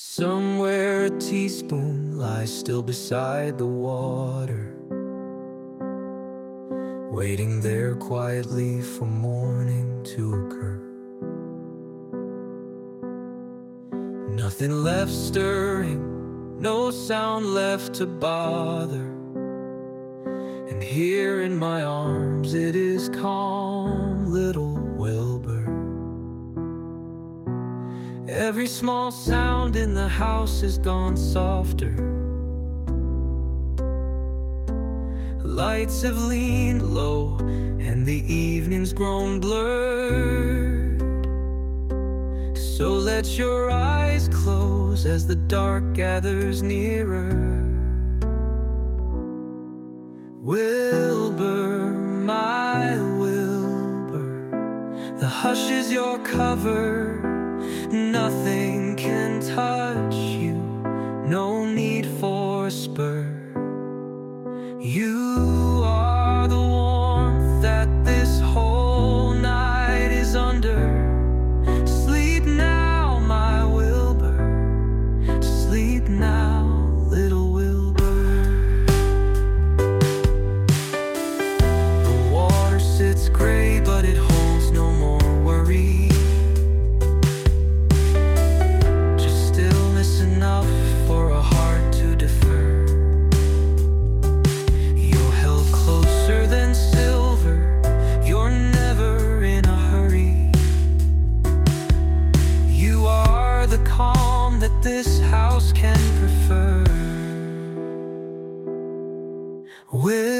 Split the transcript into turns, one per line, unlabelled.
Somewhere a teaspoon lies still beside the water, waiting there quietly for morning to occur. Nothing left stirring, no sound left to bother, and here in my arms it is calm, little Wilbur. Every small sound in the house has gone softer. Lights have leaned low and the evening's grown blurred. So let your eyes close as the dark gathers nearer. Wilbur, my Wilbur, the hush is your cover. Nothing can touch you, no need for a spur. You are the warmth that this whole night is under. Sleep now, my Wilbur, sleep now, little Wilbur. The water sits gray, but it holds no more worry. Enough for a heart to defer. You're held closer than silver, you're never in a hurry. You are the calm that this house can prefer.